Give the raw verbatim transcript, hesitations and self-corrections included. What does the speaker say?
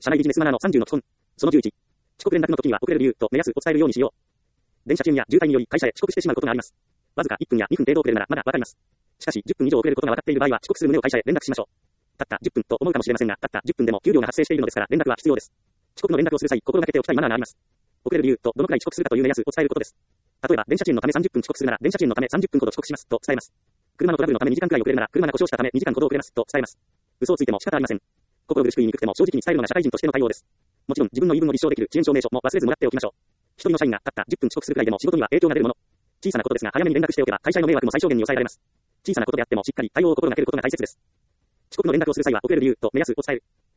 社内ビジネスマナーのさんじゅうの基本。そのじゅういち。遅刻連絡の時には遅れる理由と目安を伝えるようにしよう。電車賃や渋滞により会社へ遅刻してしまうことがあります。わずかいっぷんやにふん程度遅れるならまだわかります。しかし、じゅっぷん以上遅れることが分かっている場合は遅刻する旨を会社へ連絡しましょう。たったじゅっぷんと思うかもしれませんが、たったじゅっぷんでも給料が発生しているのですから連絡は必要です。遅刻の連絡をする際、心がけておきたいマナーがあります。遅れる理由とどのくらい遅刻するかという目安を伝えることです。例えば、電車賃のためさんじゅっぷん遅刻するなら、電車賃のためさんじゅっぷんほど遅刻しますと伝えます。車のトラブルのためにじかんくらい遅れるなら、車が故障したためにじかんほど遅れますと伝えます。嘘をついても仕方ありません。心苦しく言いにくくても正直に伝えるのが社会人としての対応です。もちろん自分の言い分を立証できる遅延証明書も忘れずもらっておきましょう。一人の社員がたったじゅっぷん遅刻するくらいでも仕事には影響が出るもの。小さなことですが早めに連絡しておけば会社への迷惑も最小限に抑えられます。小さなことであってもしっかり対応を心がけることが大切です。遅刻の連絡をする際は遅れる理由と目安を伝える。